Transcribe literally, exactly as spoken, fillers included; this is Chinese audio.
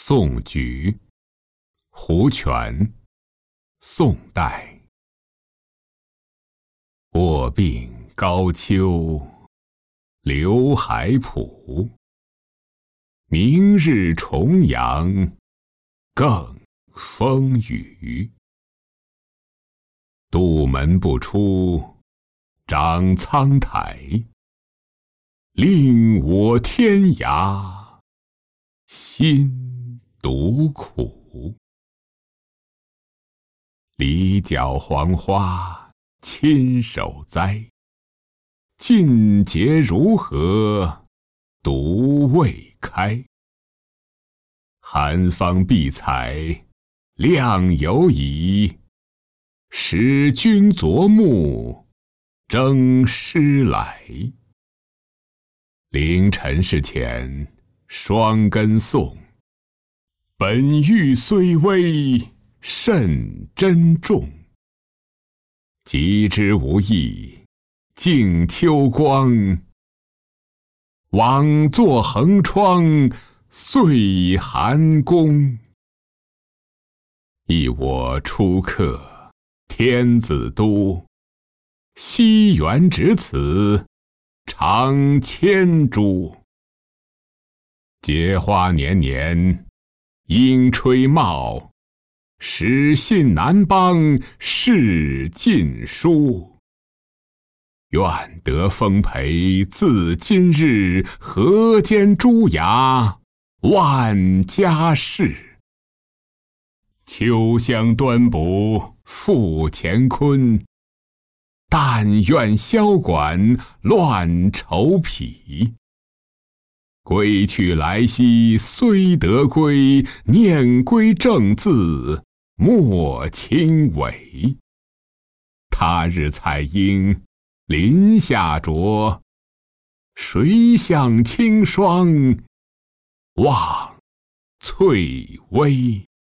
宋菊，胡泉，宋代。卧病高丘，刘海浦。明日重阳，更风雨。杜门不出，长苍苔。令我天涯，心独苦。篱角黄花，亲手栽。尽节如何，独未开。寒芳碧采，量有矣。使君琢目，征诗来。凌晨是前，霜根送。本欲虽微，甚珍重。及之无益，敬秋光。枉作横窗，岁寒宫。忆我初客，天子都。西园只此，长千株。结花年年，莺吹茂。始信南邦，事尽书。愿得丰培，自今日，河间朱牙，万家室。秋香端补，复乾坤。但愿萧管，乱愁脾。归去来兮虽得归，念归正字，莫轻违。他日彩英，林下着。谁向清霜，望翠微。